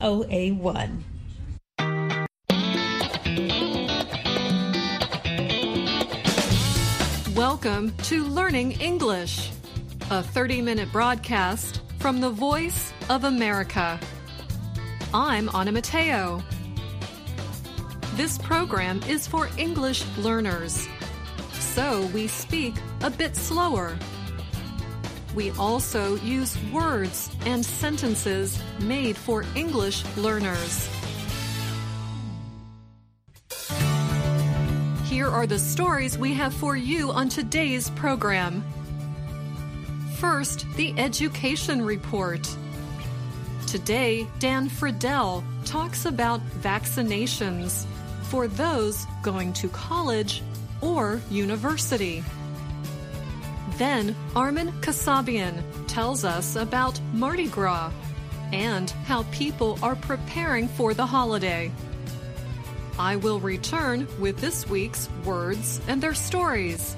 OA1. Welcome to Learning English, a 30-minute broadcast from the Voice of America. I'm Anna Mateo. This program is for English learners, so we speak a bit slower. We also use words and sentences made for English learners. Here are the stories we have for you on today's program. First, the Education Report. Today, Dan Friedel talks about vaccinations for those going to college or university. Then, Armin Kasabian tells us about Mardi Gras and how people are preparing for the holiday. I will return with this week's words and their stories.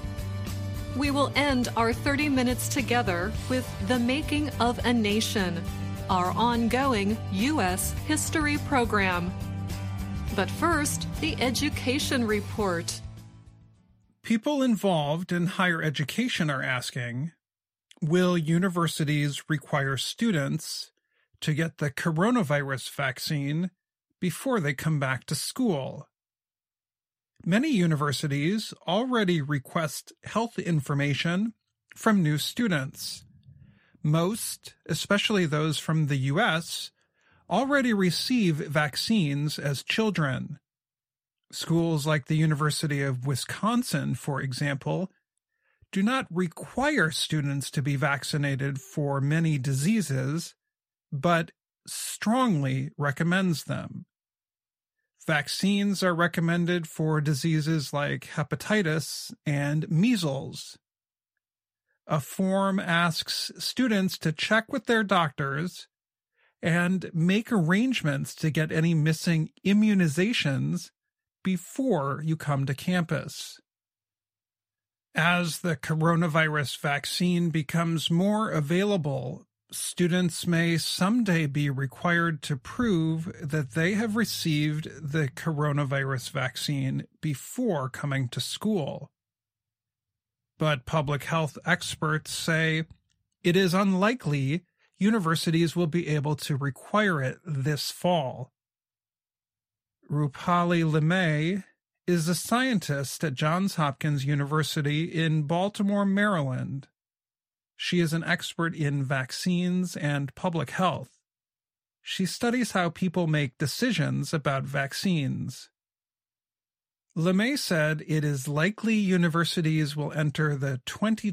We will end our 30 minutes together with The Making of a Nation, our ongoing U.S. history program. But first, the Education Report. People involved in higher education are asking, will universities require students to get the coronavirus vaccine before they come back to school? Many universities already request health information from new students. Most, especially those from the U.S., already receive vaccines as children. Schools like the University of Wisconsin, for example, do not require students to be vaccinated for many diseases, but strongly recommends them. Vaccines are recommended for diseases like hepatitis and measles. A form asks students to check with their doctors and make arrangements to get any missing immunizations before you come to campus. As the coronavirus vaccine becomes more available, students may someday be required to prove that they have received the coronavirus vaccine before coming to school. But public health experts say it is unlikely universities will be able to require it this fall. Rupali Lemay is a scientist at Johns Hopkins University in Baltimore, Maryland. She is an expert in vaccines and public health. She studies how people make decisions about vaccines. Lemay said it is likely universities will enter the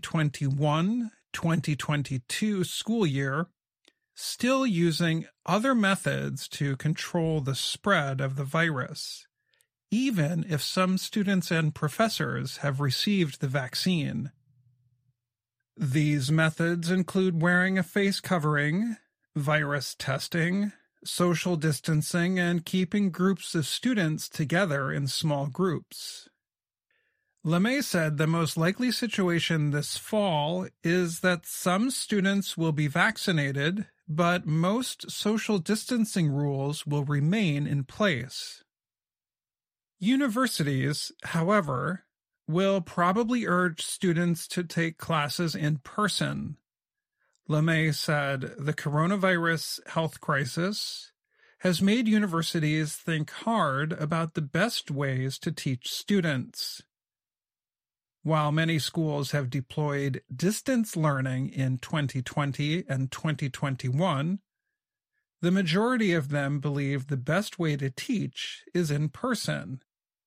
2021-2022 school year still using other methods to control the spread of the virus, even if some students and professors have received the vaccine. These methods include wearing a face covering, virus testing, social distancing, and keeping groups of students together in small groups. Lemay said the most likely situation this fall is that some students will be vaccinated, but most social distancing rules will remain in place. Universities, however, will probably urge students to take classes in person. Lemay said the coronavirus health crisis has made universities think hard about the best ways to teach students. While many schools have deployed distance learning in 2020 and 2021, the majority of them believe the best way to teach is in person.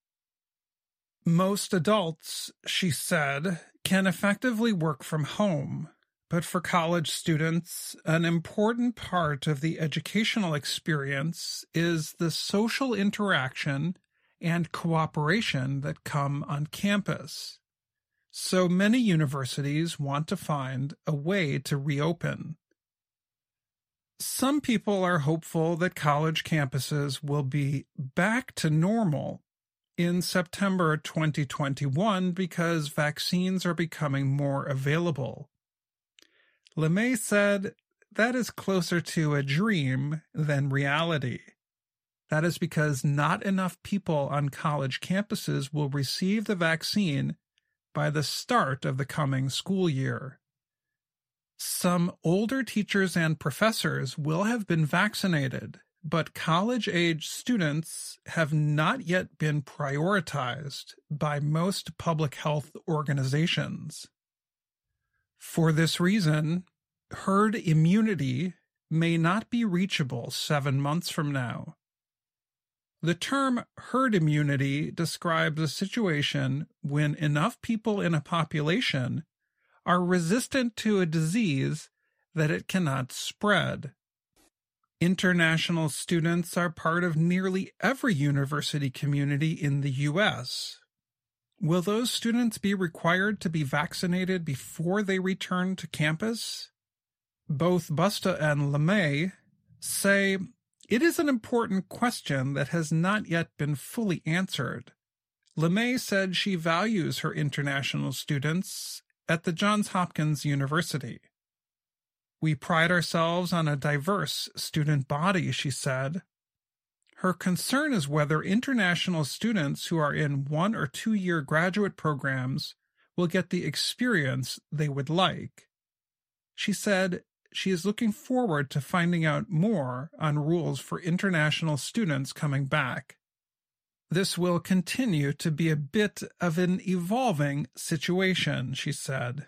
Most adults, she said, can effectively work from home, but for college students, an important part of the educational experience is the social interaction and cooperation that come on campus. So many universities want to find a way to reopen. Some people are hopeful that college campuses will be back to normal in September 2021 because vaccines are becoming more available. Lemay said that is closer to a dream than reality. That is because not enough people on college campuses will receive the vaccine by the start of the coming school year. Some older teachers and professors will have been vaccinated, but college-age students have not yet been prioritized by most public health organizations. For this reason, herd immunity may not be reachable 7 months from now. The term herd immunity describes a situation when enough people in a population are resistant to a disease that it cannot spread. International students are part of nearly every university community in the U.S. Will those students be required to be vaccinated before they return to campus? Both Busta and LeMay say it is an important question that has not yet been fully answered. LeMay said she values her international students at the Johns Hopkins University. We pride ourselves on a diverse student body, she said. Her concern is whether international students who are in 1- or 2-year graduate programs will get the experience they would like. She said she is looking forward to finding out more on rules for international students coming back. This will continue to be a bit of an evolving situation, she said.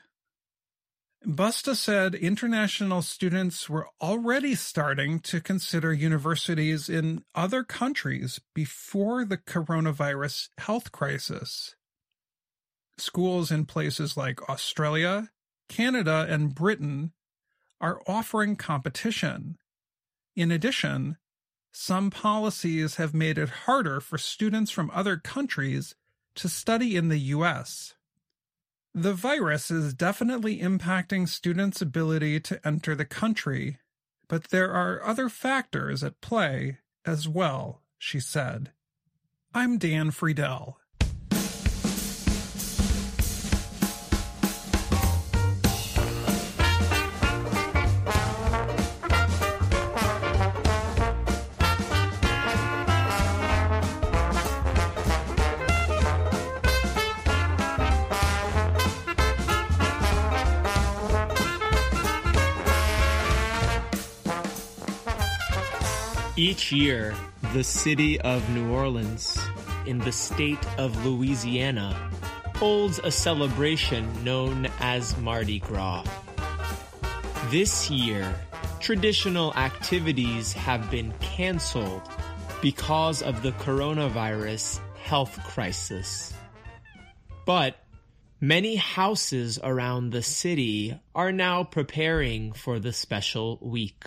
Busta said international students were already starting to consider universities in other countries before the coronavirus health crisis. Schools in places like Australia, Canada, and Britain are offering competition. In addition, some policies have made it harder for students from other countries to study in the U.S. The virus is definitely impacting students' ability to enter the country, but there are other factors at play as well, she said. I'm Dan Friedel. Each year, the city of New Orleans, in the state of Louisiana, holds a celebration known as Mardi Gras. This year, traditional activities have been canceled because of the coronavirus health crisis. But many houses around the city are now preparing for the special week.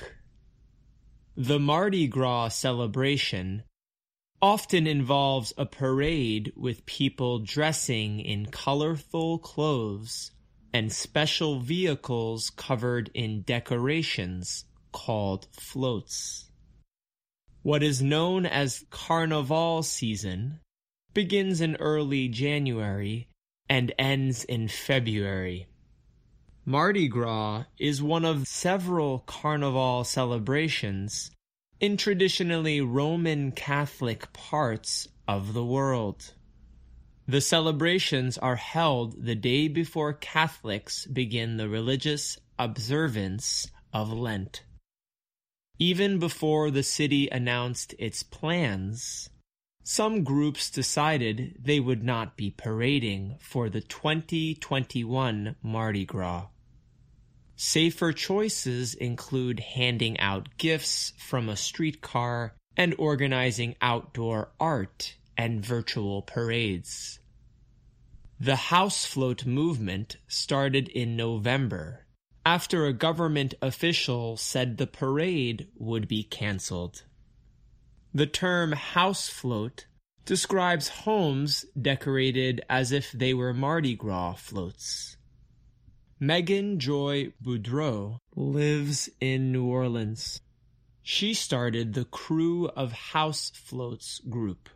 The Mardi Gras celebration often involves a parade with people dressing in colorful clothes and special vehicles covered in decorations called floats. What is known as Carnival season begins in early January and ends in February. Mardi Gras is one of several carnival celebrations in traditionally Roman Catholic parts of the world. The celebrations are held the day before Catholics begin the religious observance of Lent. Even before the city announced its plans, some groups decided they would not be parading for the 2021 Mardi Gras. Safer choices include handing out gifts from a streetcar and organizing outdoor art and virtual parades. The house float movement started in November after a government official said the parade would be canceled. The term house float describes homes decorated as if they were Mardi Gras floats. Megan Joy Boudreau lives in New Orleans. She started the Crew of House Floats group.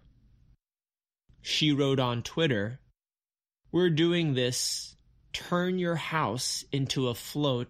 She wrote on Twitter, "We're doing this, turn your house into a float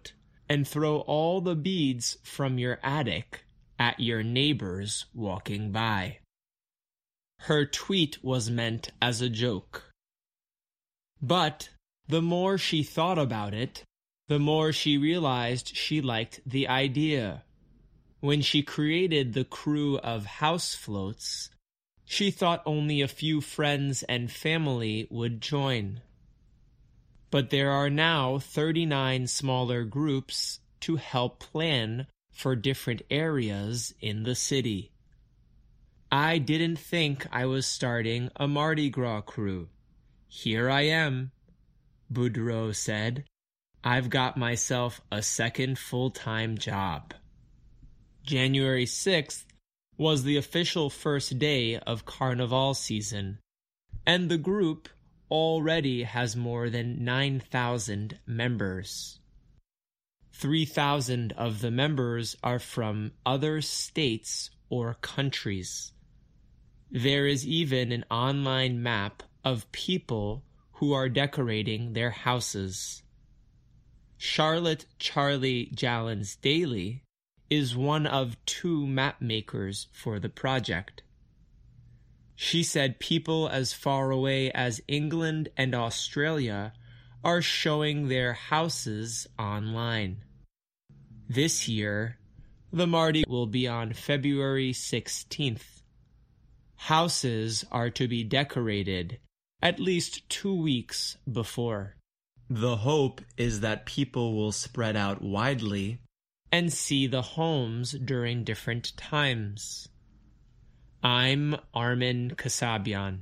and throw all the beads from your attic at your neighbors walking by. Her tweet was meant as a joke. But the more she thought about it, the more she realized she liked the idea. When she created the crew of house floats, she thought only a few friends and family would join. But there are now 39 smaller groups to help plan for different areas in the city. I didn't think I was starting a Mardi Gras crew. Here I am, Boudreaux said. I've got myself a second full-time job. January 6th was the official first day of Carnival season, and the group already has more than 9,000 members. 3,000 of the members are from other states or countries. There is even an online map of people who are decorating their houses. Charlotte Charlie Jallens Daly is one of 2 map makers for the project. She said people as far away as England and Australia are showing their houses online. This year, the Mardi will be on February 16th. Houses are to be decorated at least 2 weeks before. The hope is that people will spread out widely and see the homes during different times. I'm Armin Kasabian.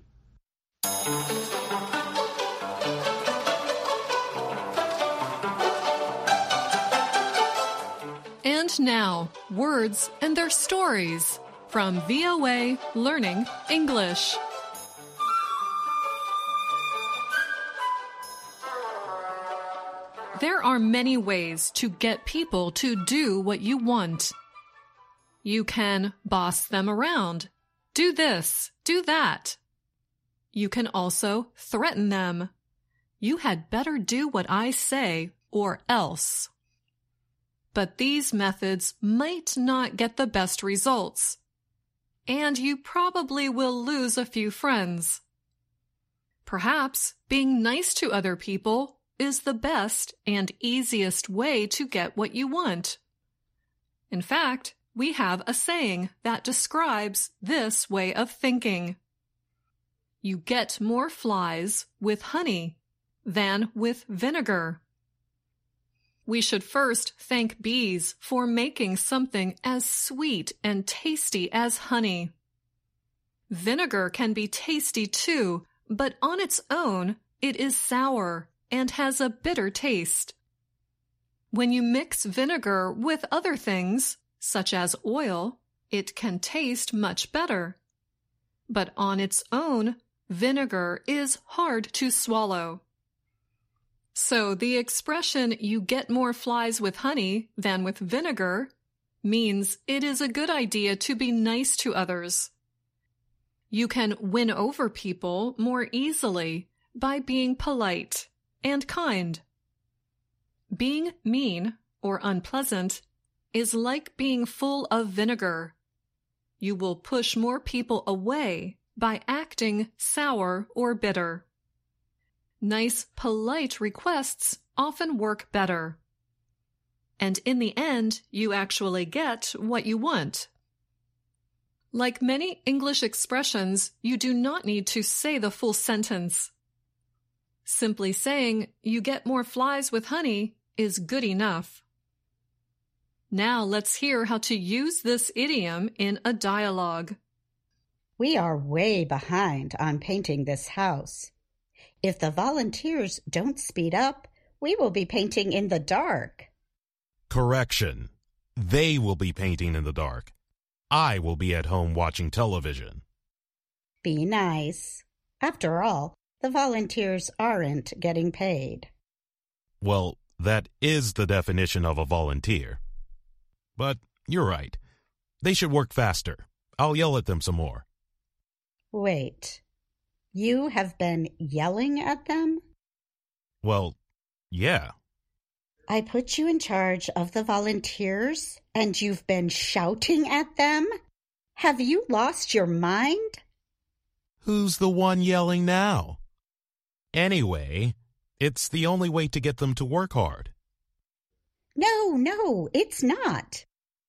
And now, words and their stories from VOA Learning English. There are many ways to get people to do what you want. You can boss them around. Do this, do that. You can also threaten them. You had better do what I say or else. But these methods might not get the best results, and you probably will lose a few friends. Perhaps being nice to other people is the best and easiest way to get what you want. In fact, we have a saying that describes this way of thinking. You get more flies with honey than with vinegar. We should first thank bees for making something as sweet and tasty as honey. Vinegar can be tasty too, but on its own, it is sour and has a bitter taste. When you mix vinegar with other things, such as oil, it can taste much better. But on its own, vinegar is hard to swallow. So the expression "you get more flies with honey than with vinegar" means it is a good idea to be nice to others. You can win over people more easily by being polite and kind. Being mean or unpleasant is like being full of vinegar. You will push more people away by acting sour or bitter. Nice, polite requests often work better. And in the end, you actually get what you want. Like many English expressions, you do not need to say the full sentence. Simply saying, "You get more flies with honey," is good enough. Now let's hear how to use this idiom in a dialogue. We are way behind on painting this house. If the volunteers don't speed up, we will be painting in the dark. Correction. They will be painting in the dark. I will be at home watching television. Be nice. After all, the volunteers aren't getting paid. Well, that is the definition of a volunteer. But you're right. They should work faster. I'll yell at them some more. Wait. You have been yelling at them? Well, yeah. I put you in charge of the volunteers, and you've been shouting at them? Have you lost your mind? Who's the one yelling now? Anyway, it's the only way to get them to work hard. No, it's not.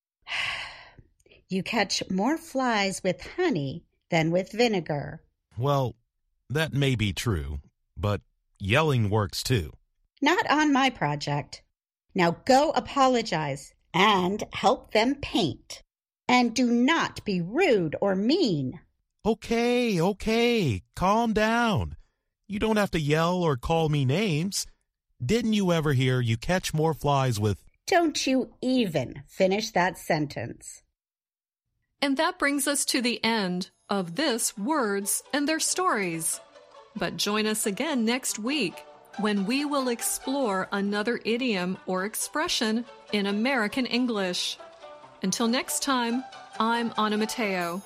You catch more flies with honey than with vinegar. Well, that may be true, but yelling works too. Not on my project. Now go apologize and help them paint. And do not be rude or mean. Okay, calm down. You don't have to yell or call me names. Didn't you ever hear you catch more flies with... Don't you even finish that sentence. And that brings us to the end of this Words and Their Stories. But join us again next week when we will explore another idiom or expression in American English. Until next time, I'm Anna Mateo.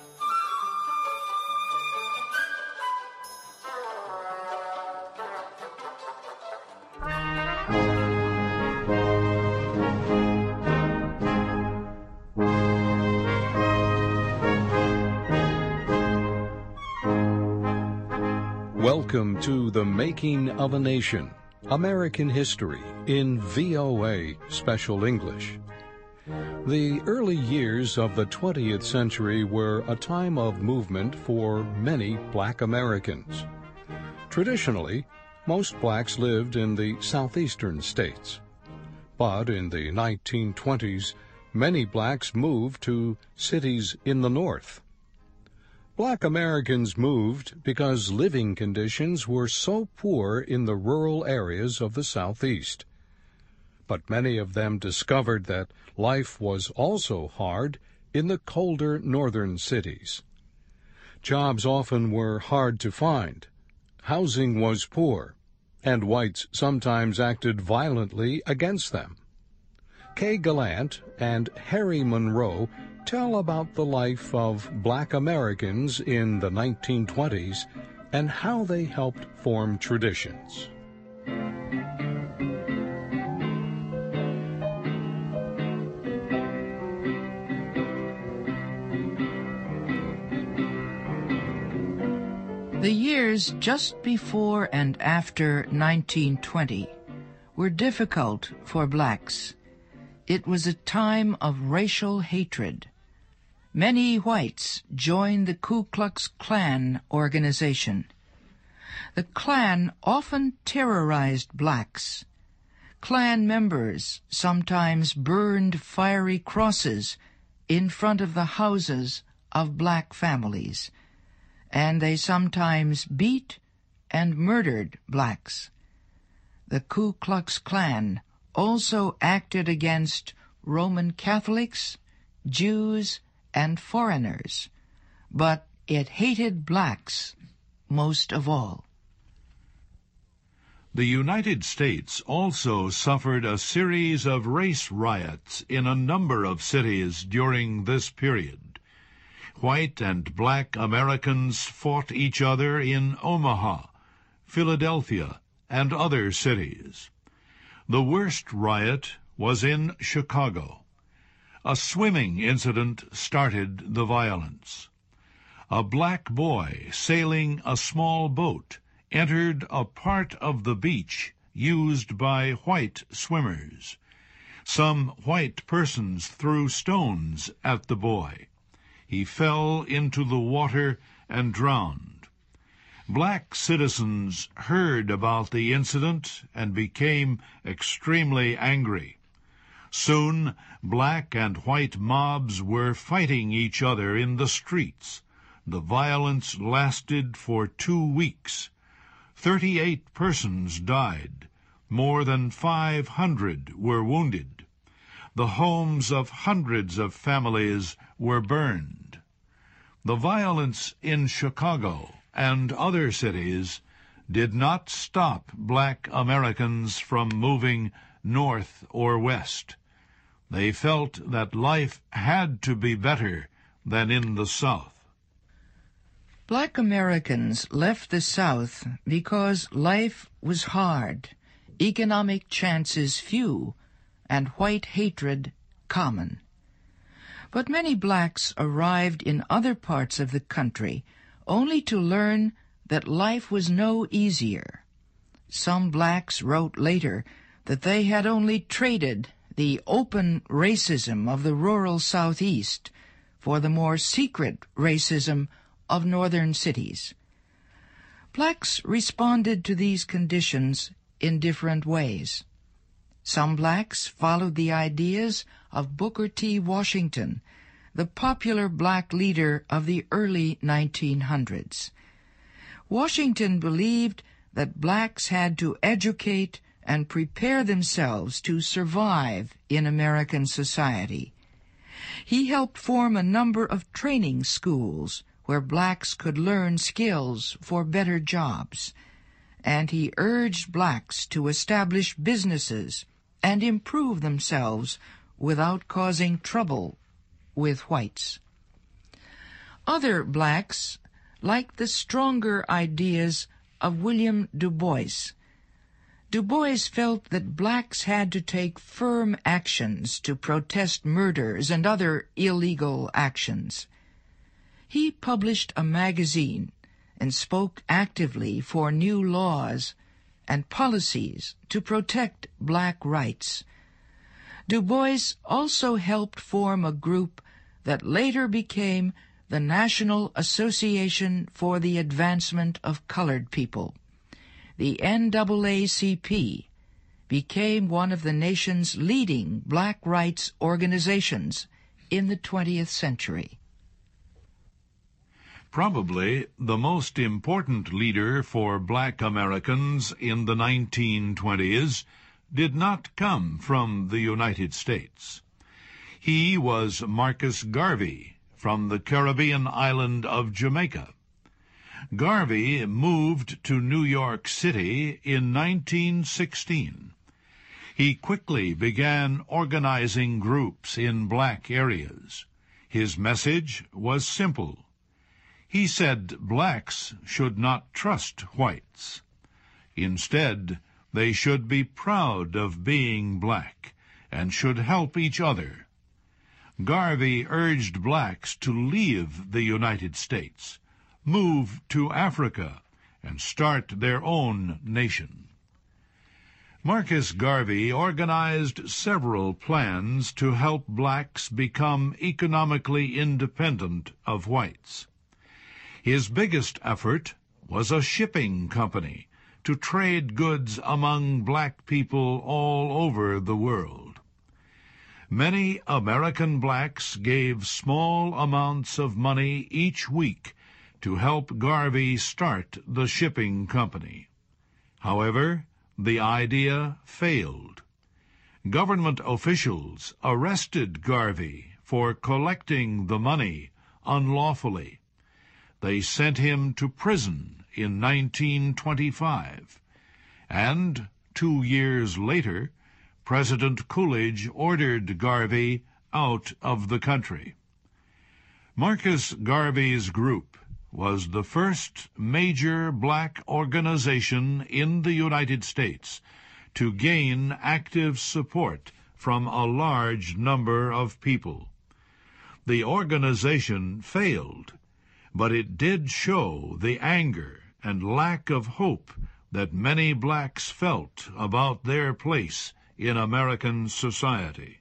Welcome to The Making of a Nation, American History in VOA Special English. The early years of the 20th century were a time of movement for many Black Americans. Traditionally, most blacks lived in the southeastern states. But in the 1920s, many blacks moved to cities in the north. Black Americans moved because living conditions were so poor in the rural areas of the Southeast. But many of them discovered that life was also hard in the colder northern cities. Jobs often were hard to find. Housing was poor, and whites sometimes acted violently against them. Kay Gallant and Harry Monroe tell about the life of Black Americans in the 1920s and how they helped form traditions. The years just before and after 1920 were difficult for blacks. It was a time of racial hatred. Many whites joined the Ku Klux Klan organization. The Klan often terrorized blacks. Klan members sometimes burned fiery crosses in front of the houses of black families, and they sometimes beat and murdered blacks. The Ku Klux Klan also acted against Roman Catholics, Jews, and foreigners, but it hated blacks most of all. The United States also suffered a series of race riots in a number of cities during this period. White and black Americans fought each other in Omaha, Philadelphia, and other cities. The worst riot was in Chicago. A swimming incident started the violence. A black boy sailing a small boat entered a part of the beach used by white swimmers. Some white persons threw stones at the boy. He fell into the water and drowned. Black citizens heard about the incident and became extremely angry. Soon, black and white mobs were fighting each other in the streets. The violence lasted for 2 weeks. 38 persons died. More than 500 were wounded. The homes of hundreds of families were burned. The violence in Chicago and other cities did not stop black Americans from moving north or west. They felt that life had to be better than in the South. Black Americans left the South because life was hard, economic chances few, and white hatred common. But many blacks arrived in other parts of the country only to learn that life was no easier. Some blacks wrote later that they had only traded the open racism of the rural Southeast for the more secret racism of northern cities. Blacks responded to these conditions in different ways. Some blacks followed the ideas of Booker T. Washington, the popular black leader of the early 1900s. Washington believed that blacks had to educate and prepare themselves to survive in American society. He helped form a number of training schools where blacks could learn skills for better jobs, and he urged blacks to establish businesses and improve themselves without causing trouble with whites. Other blacks liked the stronger ideas of William Du Bois. Du Bois felt that blacks had to take firm actions to protest murders and other illegal actions. He published a magazine and spoke actively for new laws and policies to protect black rights. Du Bois also helped form a group that later became the National Association for the Advancement of Colored People. The NAACP became one of the nation's leading black rights organizations in the 20th century. Probably the most important leader for black Americans in the 1920s did not come from the United States. He was Marcus Garvey from the Caribbean island of Jamaica. Garvey moved to New York City in 1916. He quickly began organizing groups in black areas. His message was simple. He said blacks should not trust whites. Instead, they should be proud of being black and should help each other. Garvey urged blacks to leave the United States, move to Africa, and start their own nation. Marcus Garvey organized several plans to help blacks become economically independent of whites. His biggest effort was a shipping company to trade goods among black people all over the world. Many American blacks gave small amounts of money each week to help Garvey start the shipping company. However, the idea failed. Government officials arrested Garvey for collecting the money unlawfully. They sent him to prison in 1925, and 2 years later, President Coolidge ordered Garvey out of the country. Marcus Garvey's group was the first major black organization in the United States to gain active support from a large number of people. The organization failed, but it did show the anger and lack of hope that many blacks felt about their place in American society.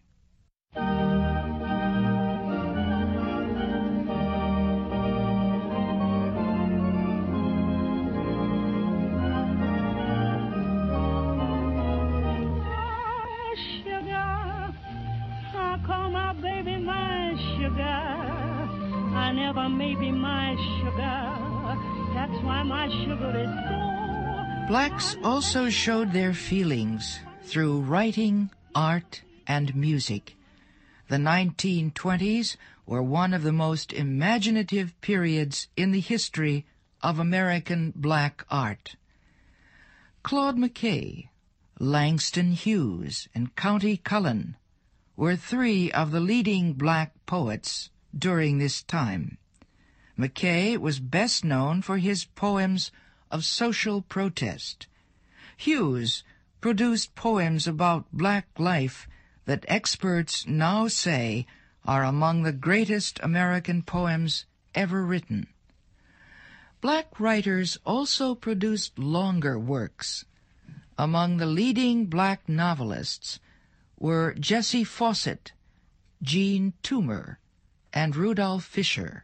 Blacks also showed their feelings through writing, art, and music. The 1920s were one of the most imaginative periods in the history of American black art. Claude McKay, Langston Hughes, and Countee Cullen were three of the leading black poets during this time. McKay was best known for his poems of social protest. Hughes produced poems about black life that experts now say are among the greatest American poems ever written. Black writers also produced longer works. Among the leading black novelists were Jessie Fawcett, Jean Toomer, and Rudolph Fisher.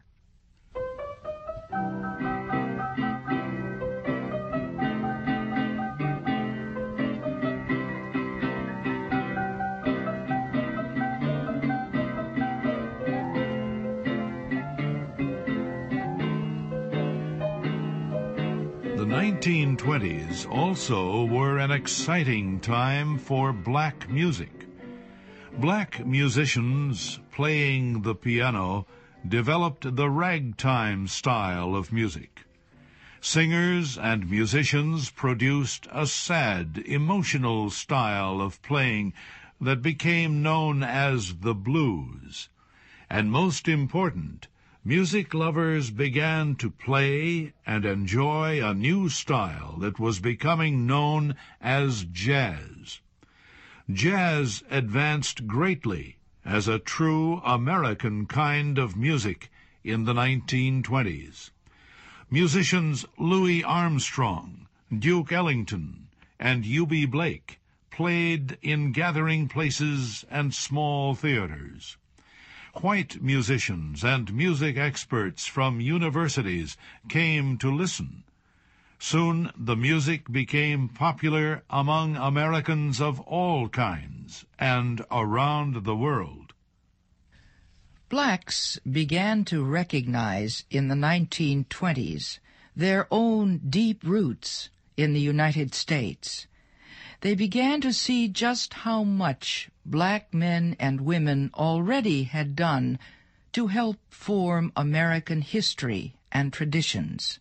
The 1920s also were an exciting time for black music. Black musicians playing the piano developed the ragtime style of music. Singers and musicians produced a sad, emotional style of playing that became known as the blues. And most important, music lovers began to play and enjoy a new style that was becoming known as jazz. Jazz advanced greatly as a true American kind of music in the 1920s. Musicians Louis Armstrong, Duke Ellington, and Eubie Blake played in gathering places and small theaters. White musicians and music experts from universities came to listen. Soon the music became popular among Americans of all kinds and around the world. Blacks began to recognize in the 1920s their own deep roots in the United States. They began to see just how much black men and women already had done to help form American history and traditions.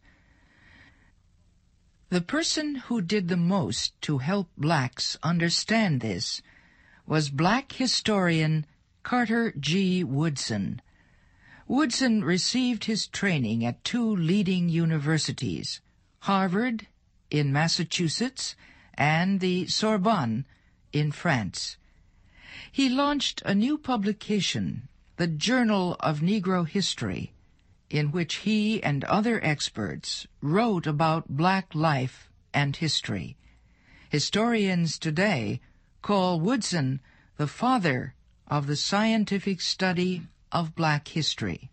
The person who did the most to help blacks understand this was black historian Carter G. Woodson. Woodson received his training at two leading universities, Harvard in Massachusetts and the Sorbonne in France. He launched a new publication, the Journal of Negro History, in which he and other experts wrote about black life and history. Historians today call Woodson the father of the scientific study of black history.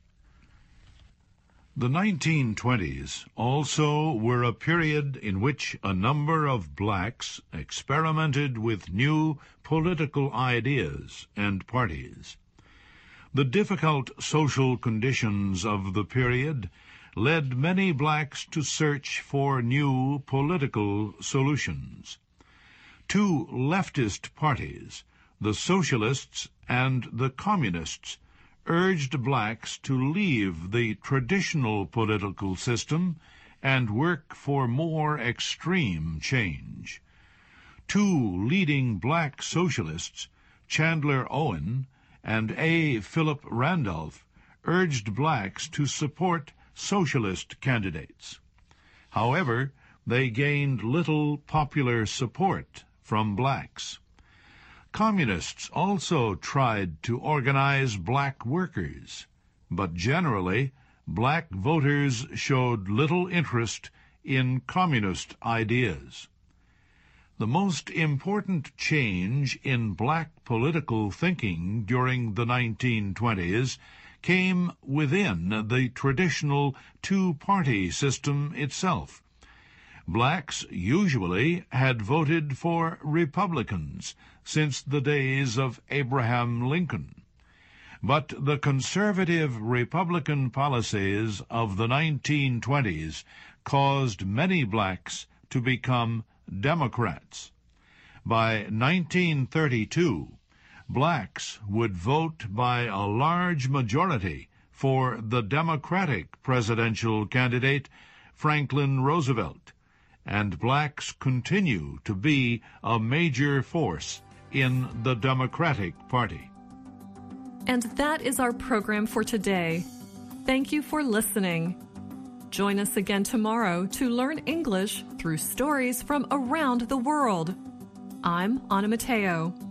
The 1920s also were a period in which a number of blacks experimented with new political ideas and parties. The difficult social conditions of the period led many blacks to search for new political solutions. Two leftist parties, the Socialists and the Communists, urged blacks to leave the traditional political system and work for more extreme change. Two leading black socialists, Chandler Owen and A. Philip Randolph, urged blacks to support socialist candidates. However, they gained little popular support from blacks. Communists also tried to organize black workers, but generally, black voters showed little interest in communist ideas. The most important change in black political thinking during the 1920s came within the traditional two-party system itself. Blacks usually had voted for Republicans since the days of Abraham Lincoln. But the conservative Republican policies of the 1920s caused many blacks to become Democrats. By 1932, blacks would vote by a large majority for the Democratic presidential candidate Franklin Roosevelt, and blacks continue to be a major force in the Democratic Party. And that is our program for today. Thank you for listening. Join us again tomorrow to learn English through stories from around the world. I'm Anna Mateo.